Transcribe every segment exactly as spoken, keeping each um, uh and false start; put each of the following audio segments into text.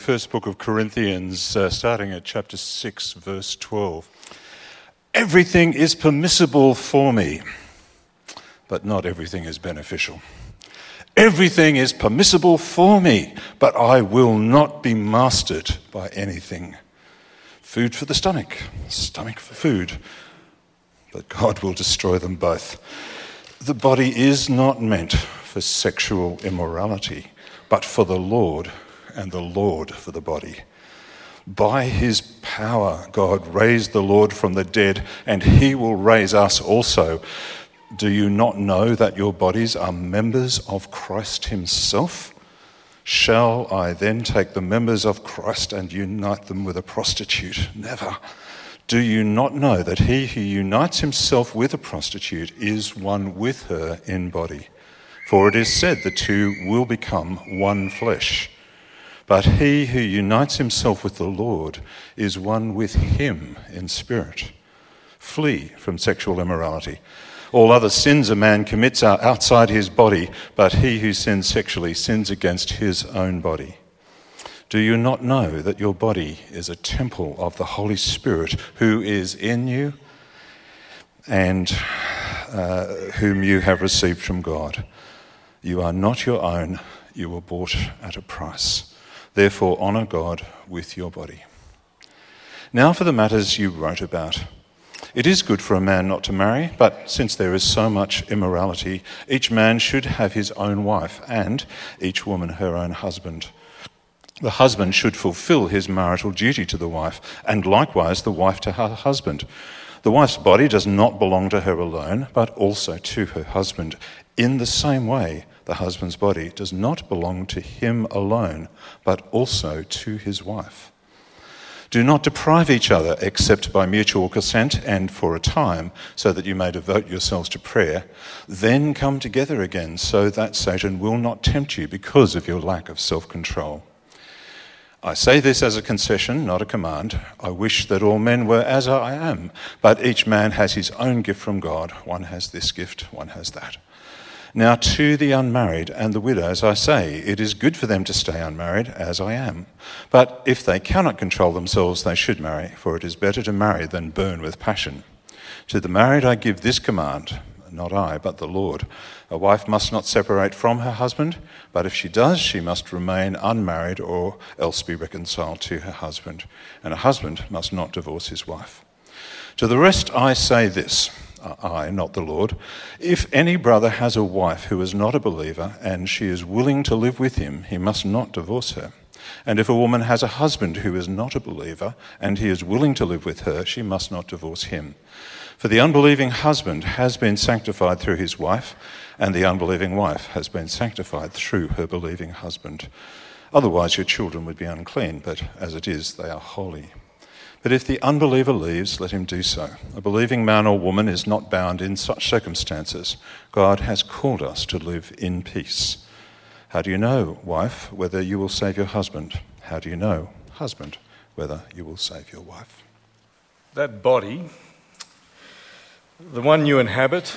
First book of Corinthians, uh, starting at chapter six, verse twelve. Everything is permissible for me, but not everything is beneficial. Everything is permissible for me, but I will not be mastered by anything. Food for the stomach, stomach for food, but God will destroy them both. The body is not meant for sexual immorality, but for the Lord, and the Lord for the body. By his power, God raised the Lord from the dead, and he will raise us also. Do you not know that your bodies are members of Christ himself? Shall I then take the members of Christ and unite them with a prostitute? Never. Do you not know that he who unites himself with a prostitute is one with her in body? For it is said the two will become one flesh. But he who unites himself with the Lord is one with him in spirit. Flee from sexual immorality. All other sins a man commits are outside his body, but he who sins sexually sins against his own body. Do you not know that your body is a temple of the Holy Spirit who is in you and uh, whom you have received from God? You are not your own, you were bought at a price. Therefore, honour God with your body. Now for the matters you wrote about. It is good for a man not to marry, but since there is so much immorality, each man should have his own wife, and each woman her own husband. The husband should fulfil his marital duty to the wife, and likewise the wife to her husband. The wife's body does not belong to her alone, but also to her husband. In the same way, the husband's body does not belong to him alone, but also to his wife. Do not deprive each other except by mutual consent and for a time, so that you may devote yourselves to prayer. Then come together again, so that Satan will not tempt you because of your lack of self-control. I say this as a concession, not a command. I wish that all men were as I am, but each man has his own gift from God. One has this gift, one has that. Now to the unmarried and the widows I say, it is good for them to stay unmarried, as I am. But if they cannot control themselves, they should marry, for it is better to marry than burn with passion. To the married I give this command, not I, but the Lord. A wife must not separate from her husband, but if she does, she must remain unmarried or else be reconciled to her husband. And a husband must not divorce his wife. To the rest I say this, I, not the Lord. If any brother has a wife who is not a believer and she is willing to live with him, he must not divorce her. And if a woman has a husband who is not a believer and he is willing to live with her, she must not divorce him. For the unbelieving husband has been sanctified through his wife, and the unbelieving wife has been sanctified through her believing husband. Otherwise your children would be unclean, but as it is, they are holy. But if the unbeliever leaves, let him do so. A believing man or woman is not bound in such circumstances. God has called us to live in peace. How do you know, wife, whether you will save your husband? How do you know, husband, whether you will save your wife? That body, the one you inhabit,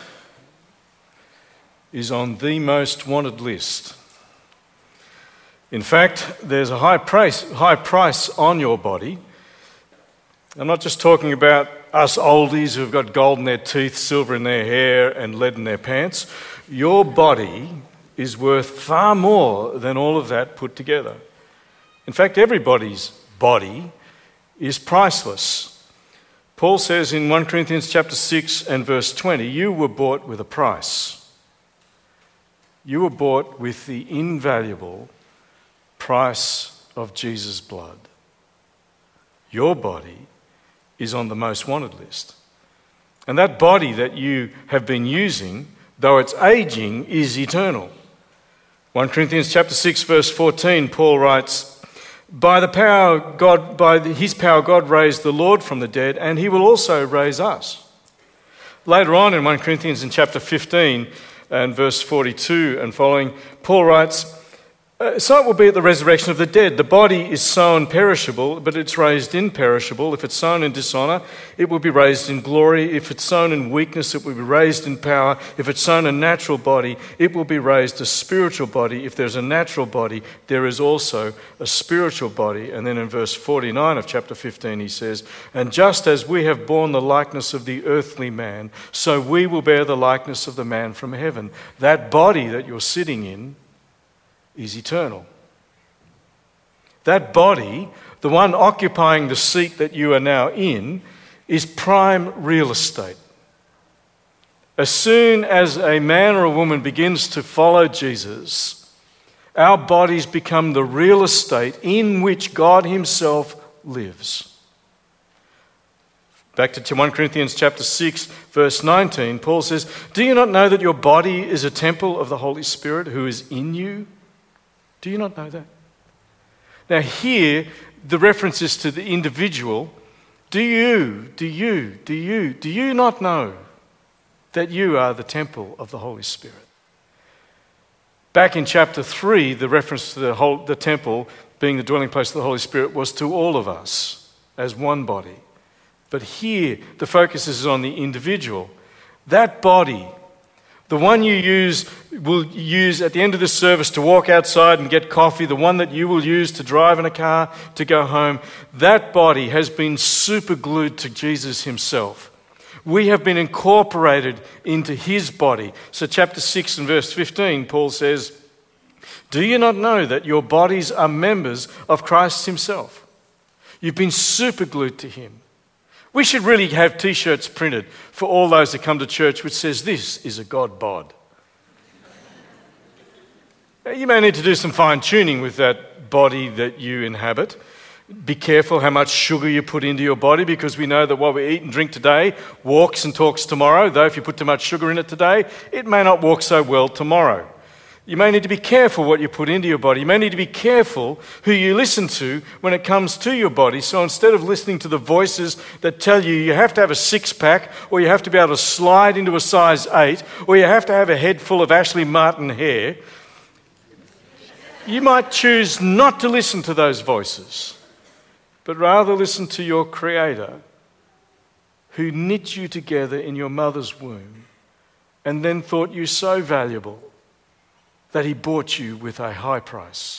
is on the most wanted list. In fact, there's a high price, high price on your body. I'm not just talking about us oldies who've got gold in their teeth, silver in their hair, and lead in their pants. Your body is worth far more than all of that put together. In fact, everybody's body is priceless. Paul says in First Corinthians chapter six and verse twenty, you were bought with a price. You were bought with the invaluable price of Jesus' blood. Your body is on the most wanted list. And that body that you have been using, though it's aging, is eternal. First Corinthians chapter six verse fourteen, Paul writes, By the power God, by his power God raised the Lord from the dead, and he will also raise us. Later on in First Corinthians in chapter fifteen and verse forty-two and following, Paul writes, Uh, so it will be at the resurrection of the dead. The body is sown perishable, but it's raised imperishable. If it's sown in dishonour, it will be raised in glory. If it's sown in weakness, it will be raised in power. If it's sown a natural body, it will be raised a spiritual body. If there's a natural body, there is also a spiritual body. And then in verse forty-nine of chapter fifteen, he says, "And just as we have borne the likeness of the earthly man, so we will bear the likeness of the man from heaven." That body that you're sitting in is eternal. That body, the one occupying the seat that you are now in, is prime real estate. As soon as a man or a woman begins to follow Jesus, our bodies become the real estate in which God himself lives. Back to First Corinthians chapter six, verse nineteen, Paul says, "Do you not know that your body is a temple of the Holy Spirit who is in you?" Do you not know that? Now here, the reference is to the individual. Do you, do you, do you, do you not know that you are the temple of the Holy Spirit? Back in chapter three, the reference to the, whole, the temple being the dwelling place of the Holy Spirit was to all of us as one body. But here, the focus is on the individual. That body, the one you use will use at the end of the service to walk outside and get coffee, the one that you will use to drive in a car to go home, that body has been superglued to Jesus himself. We have been incorporated into his body. So chapter six and verse fifteen, Paul says, "Do you not know that your bodies are members of Christ himself?" You've been superglued to him. We should really have t-shirts printed for all those that come to church which says, "This is a God bod." You may need to do some fine-tuning with that body that you inhabit. Be careful how much sugar you put into your body, because we know that what we eat and drink today walks and talks tomorrow, though if you put too much sugar in it today, it may not walk so well tomorrow. You may need to be careful what you put into your body. You may need to be careful who you listen to when it comes to your body. So instead of listening to the voices that tell you you have to have a six-pack, or you have to be able to slide into a size eight, or you have to have a head full of Ashley Martin hair, you might choose not to listen to those voices, but rather listen to your Creator, who knit you together in your mother's womb and then thought you so valuable that he bought you with a high price.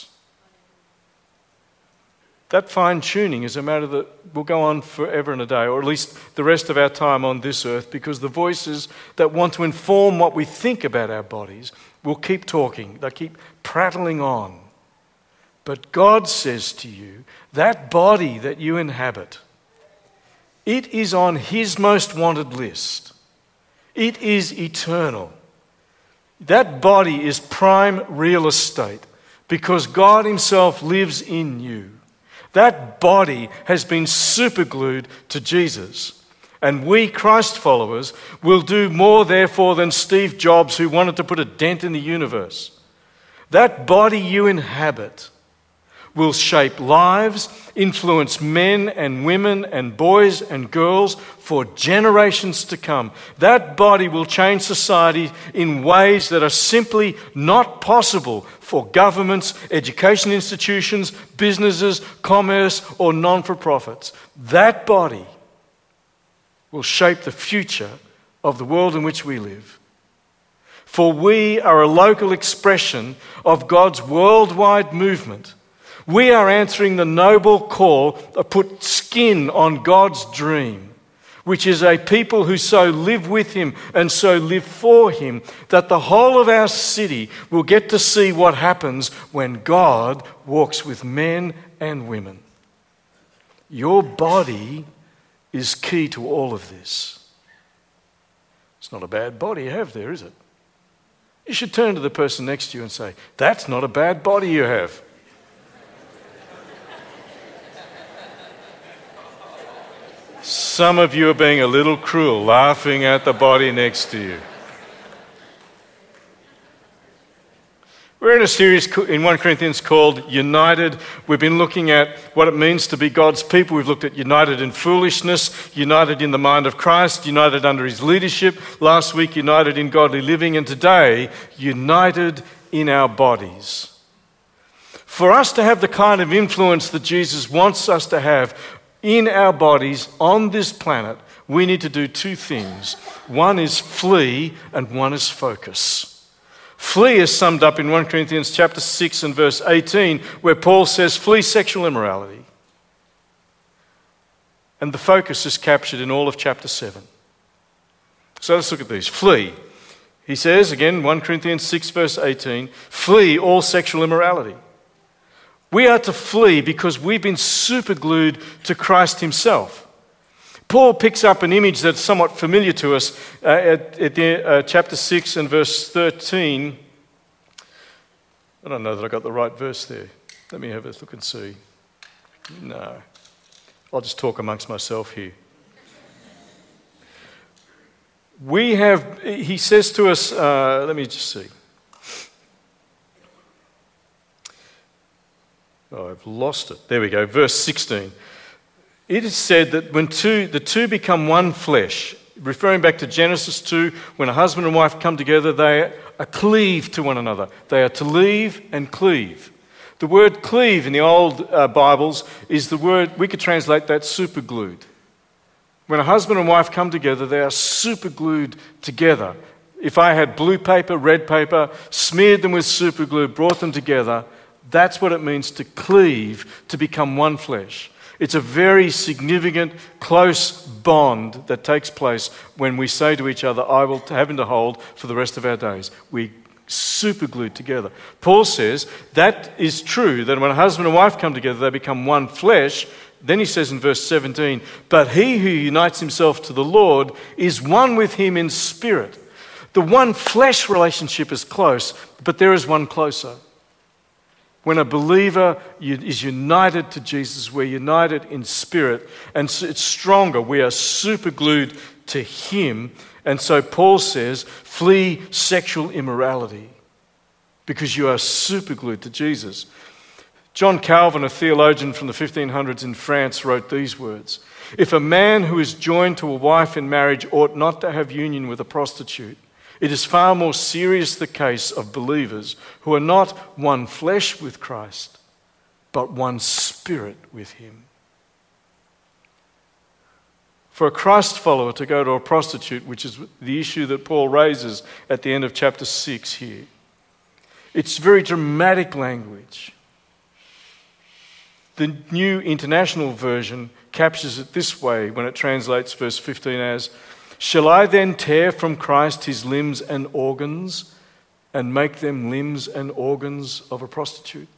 That fine-tuning is a matter that will go on forever and a day, or at least the rest of our time on this earth, because the voices that want to inform what we think about our bodies will keep talking. They keep prattling on. But God says to you, that body that you inhabit, it is on his most wanted list. It is eternal. That body is prime real estate because God himself lives in you. That body has been superglued to Jesus. And we, Christ followers, will do more therefore than Steve Jobs, who wanted to put a dent in the universe. That body you inhabit will shape lives, influence men and women and boys and girls for generations to come. That body will change society in ways that are simply not possible for governments, education institutions, businesses, commerce, or non-for-profits. That body will shape the future of the world in which we live. For we are a local expression of God's worldwide movement. We are answering the noble call to put skin on God's dream, which is a people who so live with him and so live for him that the whole of our city will get to see what happens when God walks with men and women. Your body is key to all of this. It's not a bad body you have there, is it? You should turn to the person next to you and say, "That's not a bad body you have." Some of you are being a little cruel, laughing at the body next to you. We're in a series in First Corinthians called United. We've been looking at what it means to be God's people. We've looked at united in foolishness, united in the mind of Christ, united under his leadership. Last week, united in godly living. And today, united in our bodies. For us to have the kind of influence that Jesus wants us to have in our bodies on this planet, we need to do two things. One is flee and one is focus. Flee is summed up in First Corinthians chapter six and verse eighteen, where Paul says, flee sexual immorality. And the focus is captured in all of chapter seven. So let's look at these. Flee. He says, again, First Corinthians six verse eighteen, flee all sexual immorality. We are to flee because we've been superglued to Christ himself. Paul picks up an image that's somewhat familiar to us uh, at, at the, uh, chapter six and verse thirteen. I don't know that I got the right verse there. Let me have a look and see. No. I'll just talk amongst myself here. We have, he says to us, uh, let me just see. Oh, I've lost it. There we go, verse sixteen. It is said that when two, the two become one flesh, referring back to Genesis two, when a husband and wife come together, they are cleaved to one another. They are to leave and cleave. The word cleave in the old uh, Bibles is the word, we could translate that superglued. When a husband and wife come together, they are superglued together. If I had blue paper, red paper, smeared them with superglue, brought them together, that's what it means to cleave, to become one flesh. It's a very significant, close bond that takes place when we say to each other, I will have him to hold for the rest of our days. We superglued together. Paul says that is true, that when a husband and wife come together, they become one flesh. Then he says in verse seventeen, but he who unites himself to the Lord is one with him in spirit. The one flesh relationship is close, but there is one closer. When a believer is united to Jesus, we're united in spirit, and it's stronger. We are superglued to him. And so Paul says, flee sexual immorality because you are superglued to Jesus. John Calvin, a theologian from the fifteen hundreds in France, wrote these words. If a man who is joined to a wife in marriage ought not to have union with a prostitute, it is far more serious the case of believers who are not one flesh with Christ, but one spirit with him. For a Christ follower to go to a prostitute, which is the issue that Paul raises at the end of chapter six here, it's very dramatic language. The New International Version captures it this way when it translates verse fifteen as, shall I then tear from Christ his limbs and organs and make them limbs and organs of a prostitute?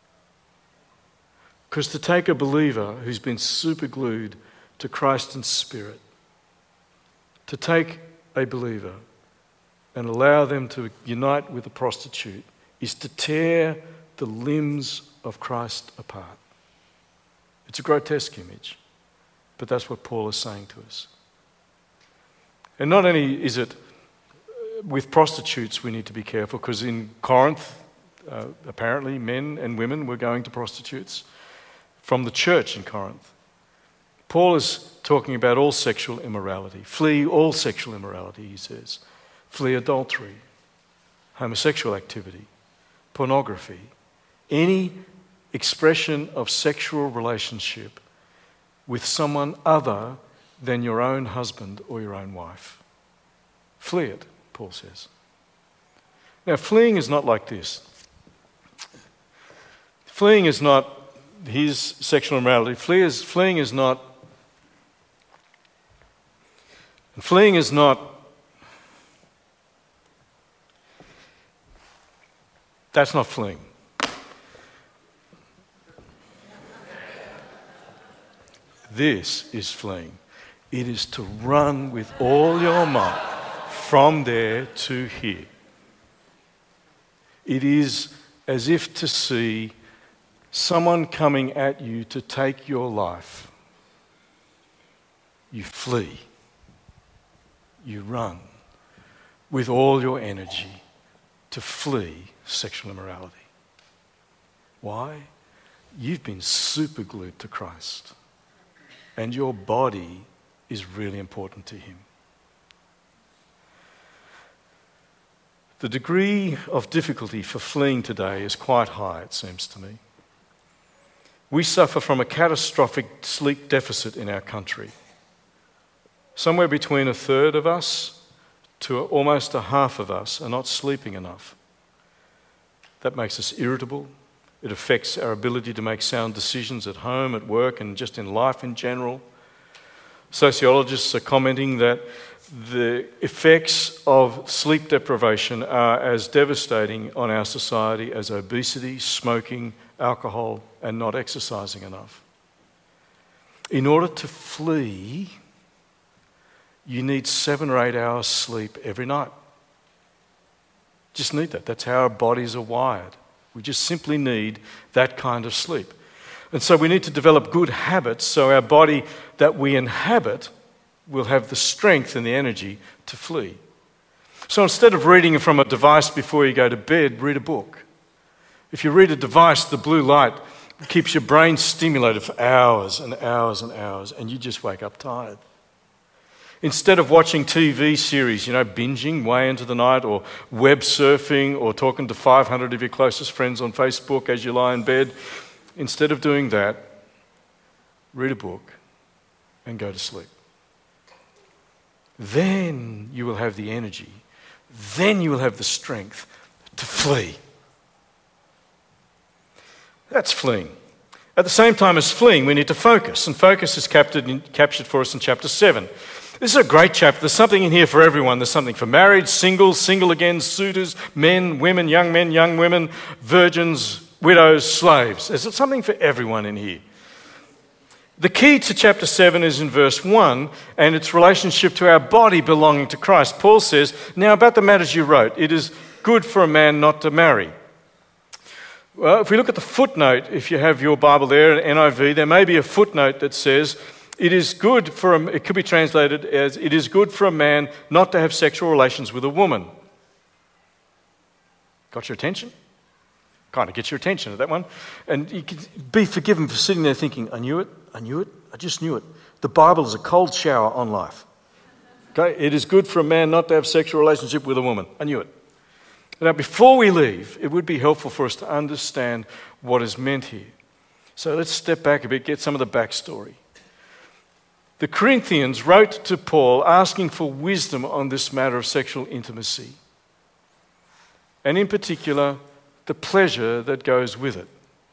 Because to take a believer who's been superglued to Christ and Spirit, to take a believer and allow them to unite with a prostitute is to tear the limbs of Christ apart. It's a grotesque image, but that's what Paul is saying to us. And not only is it with prostitutes we need to be careful, because in Corinth, uh, apparently men and women were going to prostitutes from the church in Corinth. Paul is talking about all sexual immorality. Flee all sexual immorality, he says. Flee adultery, homosexual activity, pornography, any expression of sexual relationship with someone other than your own husband or your own wife. Flee it, Paul says. Now, fleeing is not like this. Fleeing is not his sexual immorality. Flee is, fleeing is not... And fleeing is not... That's not fleeing. This is fleeing. It is to run with all your might from there to here. It is as if to see someone coming at you to take your life. You flee. You run with all your energy to flee sexual immorality. Why? You've been superglued to Christ. And your body is really important to him. The degree of difficulty for fleeing today is quite high, it seems to me. We suffer from a catastrophic sleep deficit in our country. Somewhere between a third of us to almost a half of us are not sleeping enough. That makes us irritable. It affects our ability to make sound decisions at home, at work, and just in life in general. Sociologists are commenting that the effects of sleep deprivation are as devastating on our society as obesity, smoking, alcohol, and not exercising enough. In order to flee, you need seven or eight hours sleep every night. Just need that. That's how our bodies are wired. We just simply need that kind of sleep. And so we need to develop good habits so our body that we inhabit will have the strength and the energy to flee. So instead of reading from a device before you go to bed, read a book. If you read a device, the blue light keeps your brain stimulated for hours and hours and hours, and you just wake up tired. Instead of watching T V series, you know, binging way into the night, or web surfing, or talking to five hundred of your closest friends on Facebook as you lie in bed, instead of doing that, read a book and go to sleep. Then you will have the energy, then you will have the strength to flee. That's fleeing. At the same time as fleeing, we need to focus, and focus is captured, in, captured for us in chapter seven. This is a great chapter. There's something in here for everyone. There's something for married, single, single again, suitors, men, women, young men, young women, virgins, widows, slaves. There's something for everyone in here. The key to chapter seven is in verse one, and its relationship to our body belonging to Christ. Paul says, now about the matters you wrote, it is good for a man not to marry. Well, if we look at the footnote, if you have your Bible there, N I V, there may be a footnote that says, it is good for a, it could be translated as, it is good for a man not to have sexual relations with a woman. Got your attention? Kind of gets your attention at that one. And you can be forgiven for sitting there thinking, I knew it, I knew it, I just knew it. The Bible is a cold shower on life. Okay, it is good for a man not to have sexual relationship with a woman. I knew it. Now, before we leave, it would be helpful for us to understand what is meant here. So let's step back a bit, get some of the backstory. The Corinthians wrote to Paul asking for wisdom on this matter of sexual intimacy, and in particular, the pleasure that goes with it.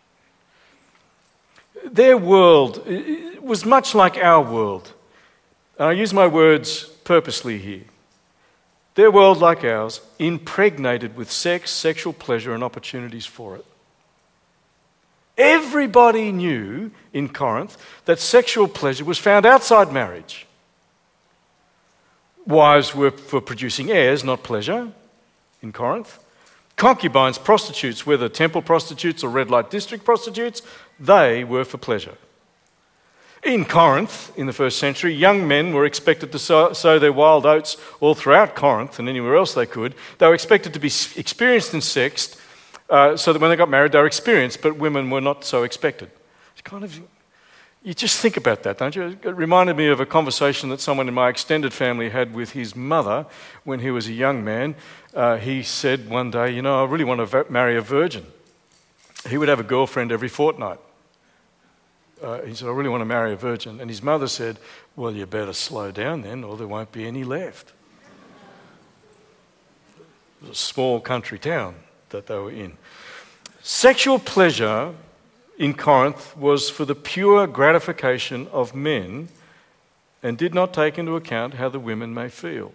Their world was much like our world. And I use my words purposely here. Their world, like ours, impregnated with sex, sexual pleasure, and opportunities for it. Everybody knew in Corinth that sexual pleasure was found outside marriage. Wives were for producing heirs, not pleasure, in Corinth. Concubines, prostitutes, whether temple prostitutes or red light district prostitutes, they were for pleasure. In Corinth, in the first century, young men were expected to sow, sow their wild oats all throughout Corinth and anywhere else they could. They were expected to be experienced in sex, uh, so that when they got married, they were experienced, but women were not so expected. It's kind of, you just think about that, don't you? It reminded me of a conversation that someone in my extended family had with his mother when he was a young man. Uh, he said one day, you know, I really want to marry a virgin. He would have a girlfriend every fortnight. Uh, he said, I really want to marry a virgin. And his mother said, well, you better slow down then, or there won't be any left. It was a small country town that they were in. Sexual pleasure in Corinth was for the pure gratification of men and did not take into account how the women may feel.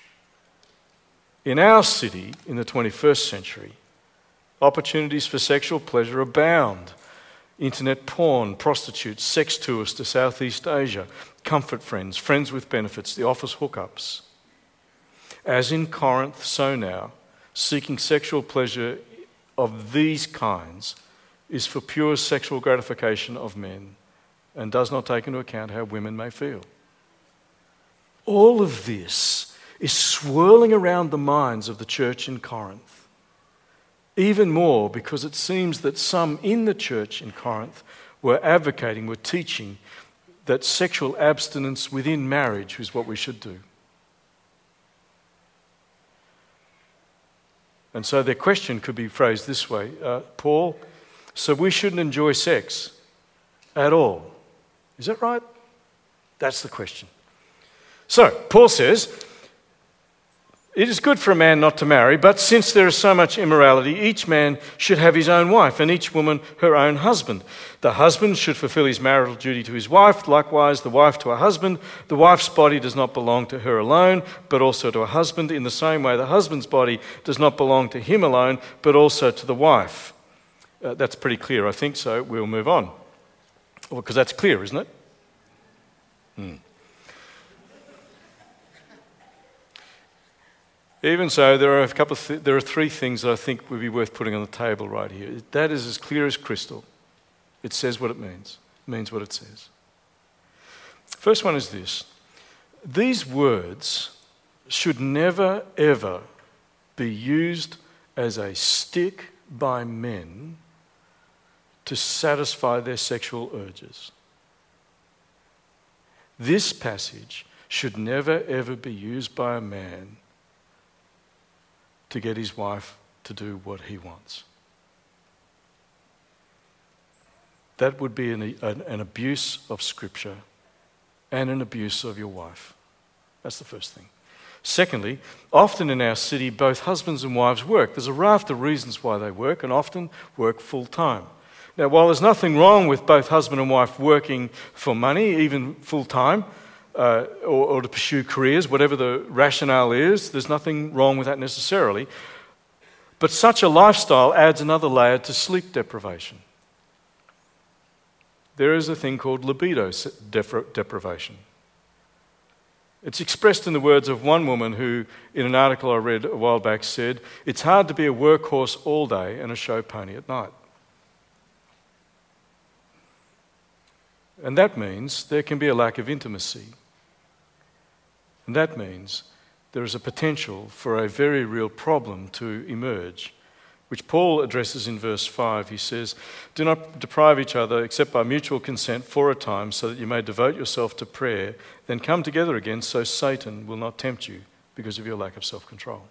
In our city, in the twenty-first century, opportunities for sexual pleasure abound. Internet porn, prostitutes, sex tours to Southeast Asia, comfort friends, friends with benefits, the office hookups. As in Corinth, so now, seeking sexual pleasure of these kinds is for pure sexual gratification of men and does not take into account how women may feel. All of this is swirling around the minds of the church in Corinth. Even more because it seems that some in the church in Corinth were advocating, were teaching that sexual abstinence within marriage is what we should do. And so their question could be phrased this way, uh, Paul, so we shouldn't enjoy sex at all. Is that right? That's the question. So, Paul says, it is good for a man not to marry, but since there is so much immorality, each man should have his own wife, and each woman her own husband. The husband should fulfill his marital duty to his wife, likewise the wife to her husband. The wife's body does not belong to her alone, but also to her husband. In the same way, the husband's body does not belong to him alone, but also to the wife. Uh, that's pretty clear, I think, so we'll move on. Well, because that's clear, isn't it? Hmm. Even so, there are a couple of th- there are three things that I think would be worth putting on the table right here. That is as clear as crystal. It says what it means. It means what it says. First one is this. These words should never, ever be used as a stick by men to satisfy their sexual urges. This passage should never, ever be used by a man to get his wife to do what he wants. That would be an, an, an abuse of Scripture and an abuse of your wife. That's the first thing. Secondly, often in our city, both husbands and wives work. There's a raft of reasons why they work, and often work full time. Now, while there's nothing wrong with both husband and wife working for money, even full time, Uh, or, or to pursue careers, whatever the rationale is, there's nothing wrong with that necessarily. But such a lifestyle adds another layer to sleep deprivation. There is a thing called libido depri- deprivation. It's expressed in the words of one woman who, in an article I read a while back, said, "It's hard to be a workhorse all day and a show pony at night." And that means there can be a lack of intimacy. And that means there is a potential for a very real problem to emerge, which Paul addresses in verse five. He says, "Do not deprive each other except by mutual consent for a time, so that you may devote yourself to prayer, then come together again so Satan will not tempt you because of your lack of self-control."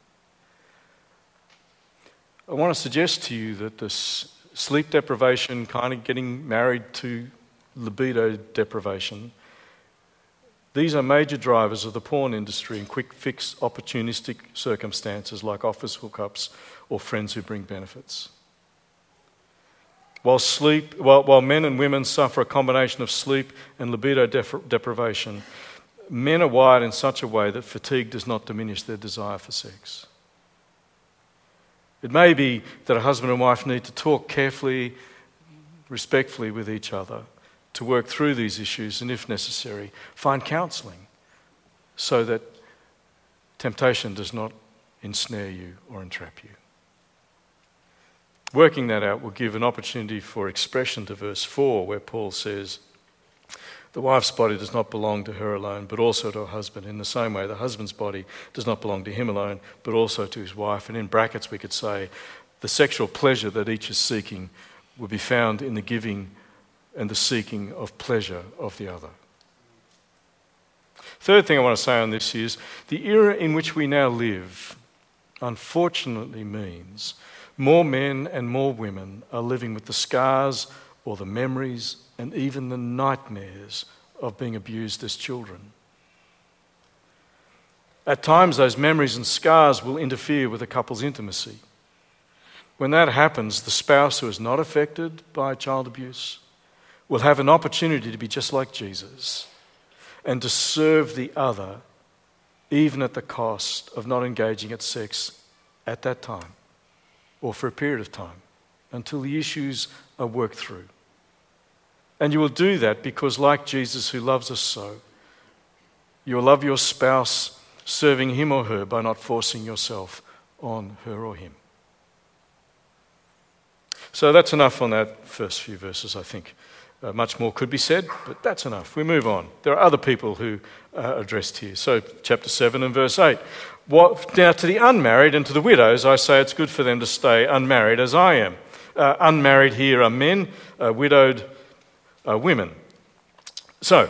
I want to suggest to you that this sleep deprivation, kind of getting married to libido deprivation, these are major drivers of the porn industry and quick fix opportunistic circumstances like office hookups or friends who bring benefits. While sleep, while, while men and women suffer a combination of sleep and libido def- deprivation, men are wired in such a way that fatigue does not diminish their desire for sex. It may be that a husband and wife need to talk carefully, respectfully with each other to work through these issues, and if necessary, find counselling so that temptation does not ensnare you or entrap you. Working that out will give an opportunity for expression to verse four, where Paul says, "The wife's body does not belong to her alone, but also to her husband. In the same way, the husband's body does not belong to him alone, but also to his wife." And in brackets we could say, the sexual pleasure that each is seeking will be found in the giving and the seeking of pleasure of the other. Third thing I want to say on this is, the era in which we now live, unfortunately, means more men and more women are living with the scars or the memories and even the nightmares of being abused as children. At times, those memories and scars will interfere with a couple's intimacy. When that happens, the spouse who is not affected by child abuse will have an opportunity to be just like Jesus and to serve the other, even at the cost of not engaging at sex at that time or for a period of time until the issues are worked through. And you will do that because, like Jesus who loves us so, you will love your spouse serving him or her by not forcing yourself on her or him. So that's enough on that first few verses, I think. Uh, much more could be said, but that's enough. We move on. There are other people who are addressed here. So chapter seven and verse eight. What, now to the unmarried and to the widows, I say it's good for them to stay unmarried as I am. Uh, unmarried here are men, uh, widowed are women. So,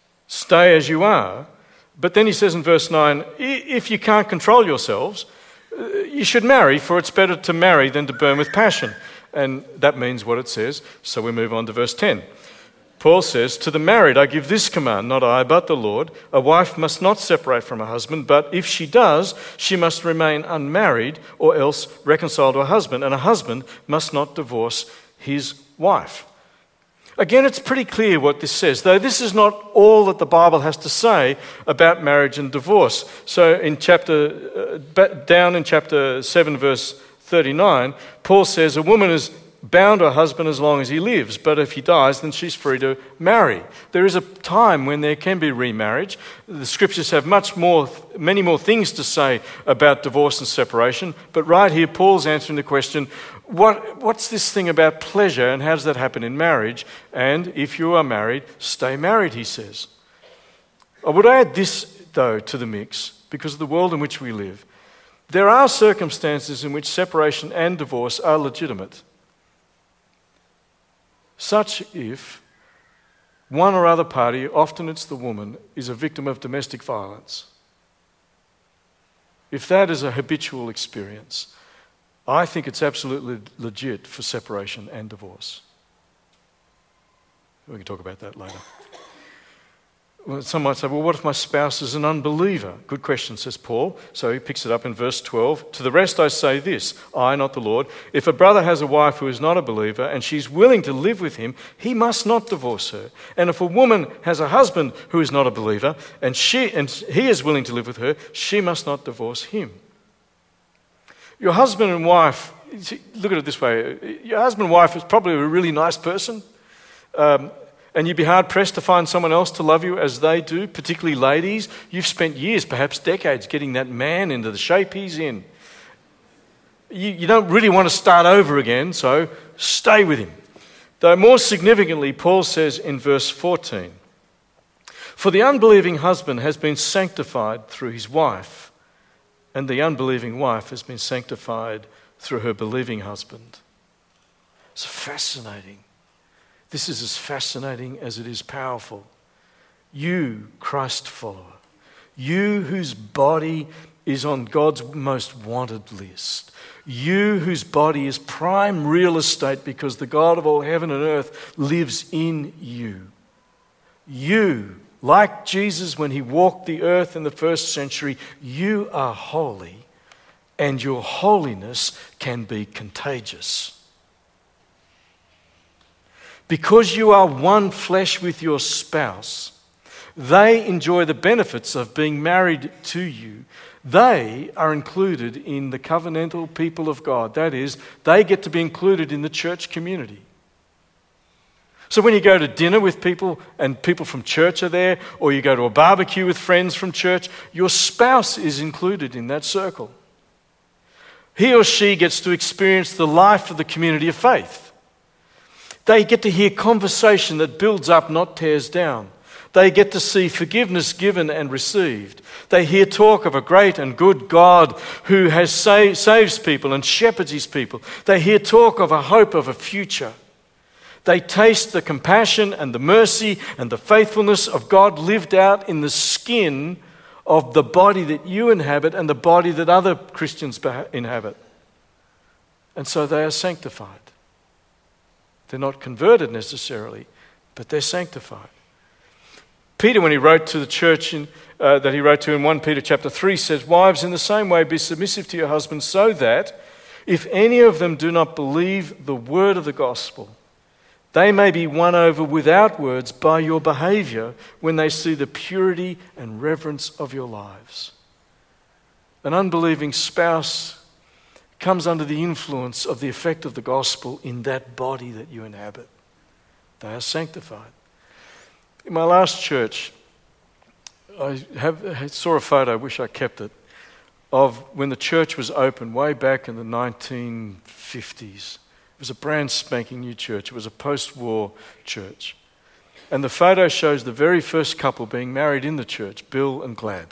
stay as you are. But then he says in verse nine, if you can't control yourselves, You should marry, for it's better to marry than to burn with passion. And that means what it says. So we move on to verse ten. Paul says, to the married I give this command, not I, but the Lord. A wife must not separate from her husband, but if she does, she must remain unmarried or else reconciled to her husband. And a husband must not divorce his wife. Again, it's pretty clear what this says, though this is not all that the Bible has to say about marriage and divorce. So in chapter, uh, down in chapter seven, verse thirty-nine, Paul says, a woman is bound to her husband as long as he lives, but if he dies, then she's free to marry. There is a time when there can be remarriage. The scriptures have much more, many more things to say about divorce and separation, but right here Paul's answering the question, what, what's this thing about pleasure and how does that happen in marriage? And if you are married, stay married, he says. I would add this, though, to the mix, because of the world in which we live. There are circumstances in which separation and divorce are legitimate, such if one or other party, often it's the woman, is a victim of domestic violence. If that is a habitual experience, I think it's absolutely legit for separation and divorce. We can talk about that later. Well, some might say, well, what if my spouse is an unbeliever? Good question, says Paul. So he picks it up in verse twelve. To the rest I say this, I, not the Lord, if a brother has a wife who is not a believer and she's willing to live with him, he must not divorce her. And if a woman has a husband who is not a believer and she and he is willing to live with her, she must not divorce him. Your husband and wife, look at it this way, your husband and wife is probably a really nice person. Um, And you'd be hard-pressed to find someone else to love you as they do, particularly ladies. You've spent years, perhaps decades, getting that man into the shape he's in. You, you don't really want to start over again, so stay with him. Though more significantly, Paul says in verse fourteen, for the unbelieving husband has been sanctified through his wife, and the unbelieving wife has been sanctified through her believing husband. It's fascinating. This is as fascinating as it is powerful. You, Christ follower, you whose body is on God's most wanted list, you whose body is prime real estate because the God of all heaven and earth lives in you. You, like Jesus when he walked the earth in the first century, you are holy, and your holiness can be contagious. Because you are one flesh with your spouse, they enjoy the benefits of being married to you. They are included in the covenantal people of God. That is, they get to be included in the church community. So when you go to dinner with people and people from church are there, or you go to a barbecue with friends from church, your spouse is included in that circle. He or she gets to experience the life of the community of faith. They get to hear conversation that builds up, not tears down. They get to see forgiveness given and received. They hear talk of a great and good God who has sa- saves people and shepherds his people. They hear talk of a hope of a future. They taste the compassion and the mercy and the faithfulness of God lived out in the skin of the body that you inhabit and the body that other Christians inhabit. And so they are sanctified. They're not converted necessarily, but they're sanctified. Peter, when he wrote to the church in, uh, that he wrote to in First Peter chapter three, says, wives, in the same way be submissive to your husbands, so that if any of them do not believe the word of the gospel, they may be won over without words by your behavior when they see the purity and reverence of your lives. An unbelieving spouse comes under the influence of the effect of the gospel in that body that you inhabit. They are sanctified. In my last church, I, have, I saw a photo, I wish I kept it, of when the church was opened way back in the nineteen fifties. It was a brand spanking new church. It was a post-war church. And the photo shows the very first couple being married in the church, Bill and Glad.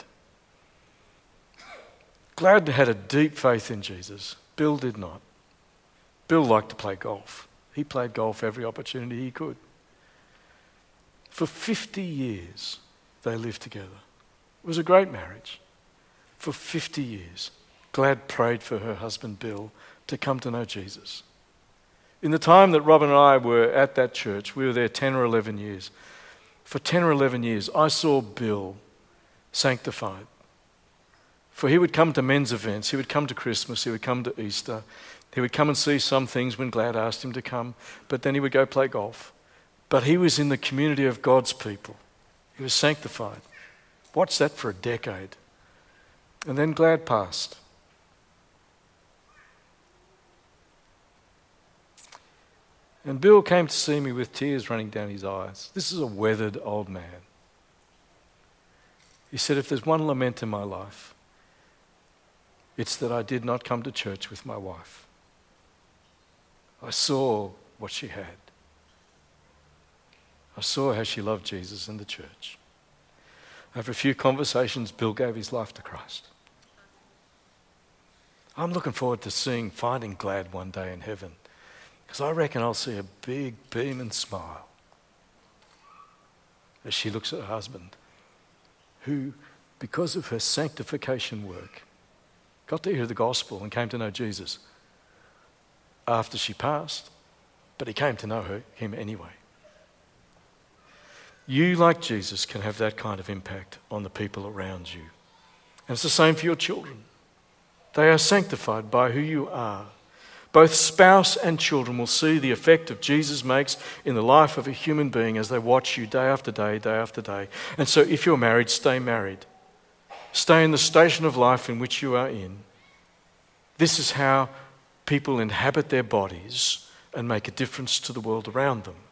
Glad had a deep faith in Jesus. Bill did not. Bill liked to play golf. He played golf every opportunity he could. For fifty years, they lived together. It was a great marriage. For fifty years. Glad prayed for her husband Bill to come to know Jesus. In the time that Rob and I were at that church, we were there ten or eleven years. For ten or eleven years, I saw Bill sanctified. For he would come to men's events, he would come to Christmas, he would come to Easter, he would come and see some things when Glad asked him to come, but then he would go play golf. But he was in the community of God's people. He was sanctified. Watched that for a decade. And then Glad passed. And Bill came to see me with tears running down his eyes. This is a weathered old man. He said, if there's one lament in my life, it's that I did not come to church with my wife. I saw what she had. I saw how she loved Jesus and the church. After a few conversations, Bill gave his life to Christ. I'm looking forward to seeing, finding Glad one day in heaven, because I reckon I'll see a big beam and smile as she looks at her husband, who, because of her sanctification work, got to hear the gospel and came to know Jesus after she passed, but he came to know her, him anyway. You, like Jesus, can have that kind of impact on the people around you. And it's the same for your children. They are sanctified by who you are. Both spouse and children will see the effect of Jesus makes in the life of a human being as they watch you day after day, day after day. And so if you're married, stay married. Stay in the station of life in which you are in. This is how people inhabit their bodies and make a difference to the world around them.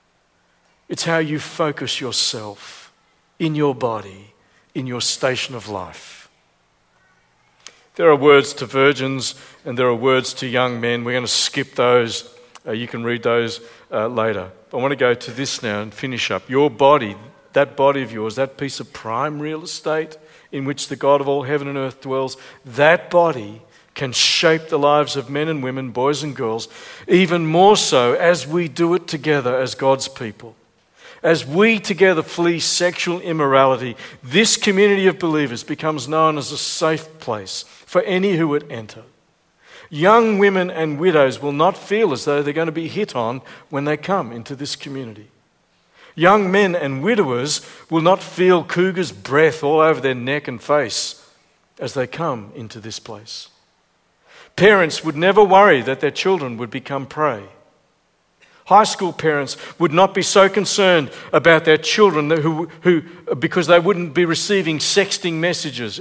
It's how you focus yourself in your body, in your station of life. There are words to virgins and there are words to young men. We're going to skip those. Uh, you can read those uh, later. I want to go to this now and finish up. Your body, that body of yours, that piece of prime real estate in which the God of all heaven and earth dwells, that body can shape the lives of men and women, boys and girls, even more so as we do it together as God's people. As we together flee sexual immorality, this community of believers becomes known as a safe place for any who would enter. Young women and widows will not feel as though they're going to be hit on when they come into this community. Young men and widowers will not feel cougar's breath all over their neck and face as they come into this place. Parents would never worry that their children would become prey. High school parents would not be so concerned about their children who, who, because they wouldn't be receiving sexting messages.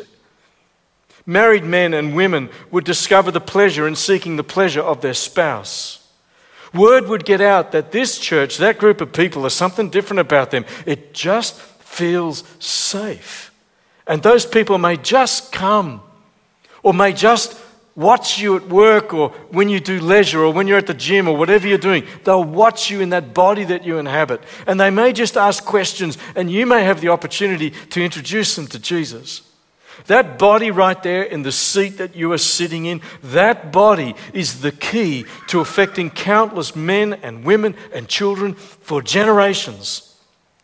Married men and women would discover the pleasure in seeking the pleasure of their spouse. Word would get out that this church, that group of people, there's something different about them. It just feels safe. And those people may just come or may just watch you at work or when you do leisure or when you're at the gym or whatever you're doing. They'll watch you in that body that you inhabit. And they may just ask questions and you may have the opportunity to introduce them to Jesus. That body right there in the seat that you are sitting in, that body is the key to affecting countless men and women and children for generations.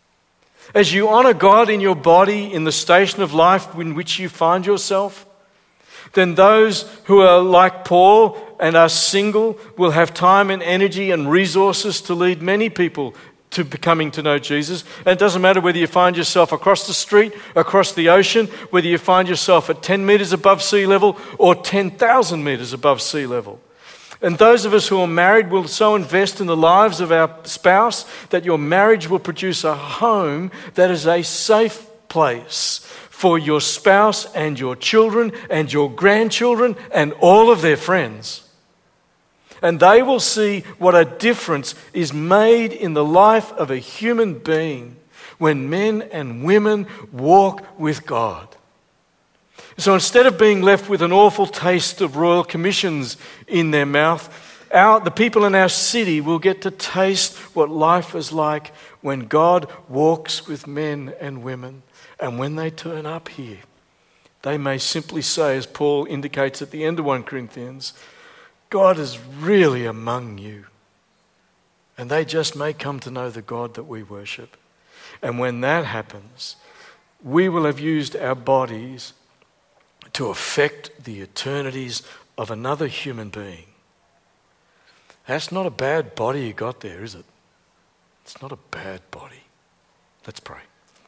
As you honor God in your body, in the station of life in which you find yourself, then those who are like Paul and are single will have time and energy and resources to lead many people to becoming to know Jesus. And it doesn't matter whether you find yourself across the street, across the ocean, whether you find yourself at ten meters above sea level or ten thousand meters above sea level. And those of us who are married will so invest in the lives of our spouse that your marriage will produce a home that is a safe place for your spouse and your children and your grandchildren and all of their friends. And they will see what a difference is made in the life of a human being when men and women walk with God. So instead of being left with an awful taste of royal commissions in their mouth, our, the people in our city will get to taste what life is like when God walks with men and women. And when they turn up here, they may simply say, as Paul indicates at the end of First Corinthians, God is really among you. And they just may come to know the God that we worship. And when that happens, we will have used our bodies to affect the eternities of another human being. That's not a bad body you got there, is it? It's not a bad body. Let's pray.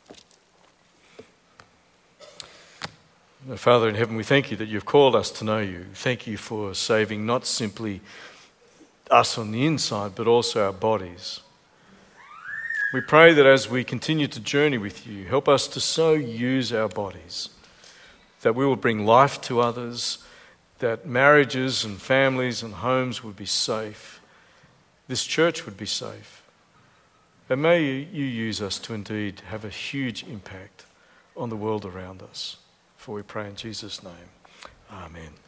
Father in heaven, we thank you that you've called us to know you. Thank you for saving not simply us on the inside, but also our bodies. We pray that as we continue to journey with you, help us to so use our bodies that we will bring life to others, that marriages and families and homes would be safe, this church would be safe. And may you, you use us to indeed have a huge impact on the world around us. For we pray in Jesus' name. Amen.